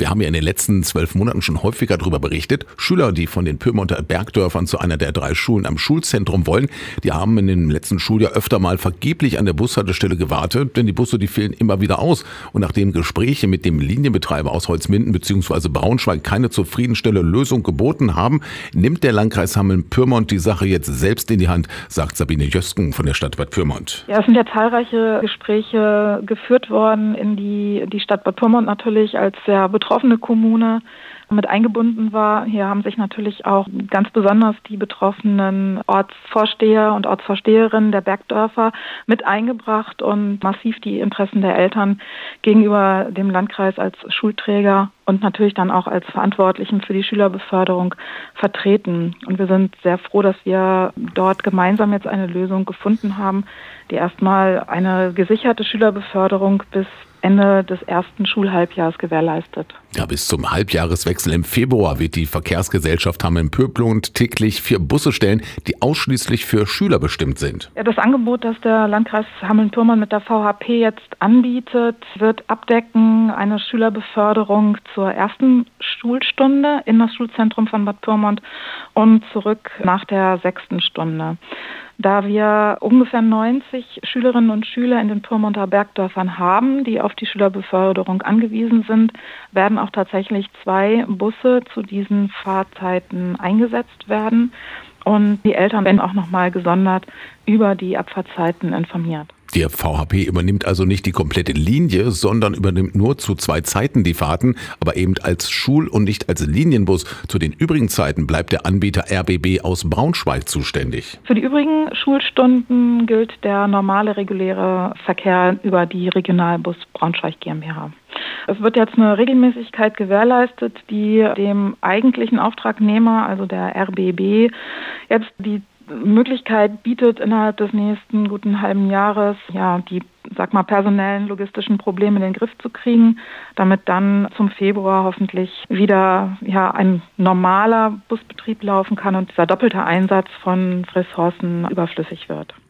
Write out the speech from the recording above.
Wir haben ja in den letzten 12 Monaten schon häufiger darüber berichtet. Schüler, die von den Pyrmonter Bergdörfern zu einer der 3 Schulen am Schulzentrum wollen, die haben in dem letzten Schuljahr öfter mal vergeblich an der Bushaltestelle gewartet, denn die Busse, die fehlen immer wieder aus. Und nachdem Gespräche mit dem Linienbetreiber aus Holzminden bzw. Braunschweig keine zufriedenstellende Lösung geboten haben, nimmt der Landkreis Hameln-Pyrmont die Sache jetzt selbst in die Hand, sagt Sabine Jösken von der Stadt Bad Pyrmont. Ja, es sind ja zahlreiche Gespräche geführt worden, in die Stadt Bad Pyrmont natürlich als sehr betroffene Kommune mit eingebunden war. Hier haben sich natürlich auch ganz besonders die betroffenen Ortsvorsteher und Ortsvorsteherinnen der Bergdörfer mit eingebracht und massiv die Interessen der Eltern gegenüber dem Landkreis als Schulträger und natürlich dann auch als Verantwortlichen für die Schülerbeförderung vertreten. Und wir sind sehr froh, dass wir dort gemeinsam jetzt eine Lösung gefunden haben, die erstmal eine gesicherte Schülerbeförderung bis Ende des ersten Schulhalbjahres gewährleistet. Ja, bis zum Halbjahreswechsel im Februar wird die Verkehrsgesellschaft Hameln-Pyrmont täglich 4 Busse stellen, die ausschließlich für Schüler bestimmt sind. Ja, das Angebot, das der Landkreis Hameln-Pyrmont mit der VHP jetzt anbietet, wird abdecken eine Schülerbeförderung zur ersten Schulstunde in das Schulzentrum von Bad Pyrmont und zurück nach der 6. Stunde. Da wir ungefähr 90 Schülerinnen und Schüler in den Pyrmonter Bergdörfern haben, die auf die Schülerbeförderung angewiesen sind, werden auch tatsächlich 2 Busse zu diesen Fahrzeiten eingesetzt werden. Und die Eltern werden auch nochmal gesondert über die Abfahrtzeiten informiert. Der VHP übernimmt also nicht die komplette Linie, sondern übernimmt nur zu 2 Zeiten die Fahrten, aber eben als Schul- und nicht als Linienbus. Zu den übrigen Zeiten bleibt der Anbieter RBB aus Braunschweig zuständig. Für die übrigen Schulstunden gilt der normale reguläre Verkehr über die Regionalbus Braunschweig GmbH. Es wird jetzt eine Regelmäßigkeit gewährleistet, die dem eigentlichen Auftragnehmer, also der RBB, jetzt die Möglichkeit bietet, innerhalb des nächsten guten halben Jahres die personellen, logistischen Probleme in den Griff zu kriegen, damit dann zum Februar hoffentlich wieder ein normaler Busbetrieb laufen kann und dieser doppelte Einsatz von Ressourcen überflüssig wird.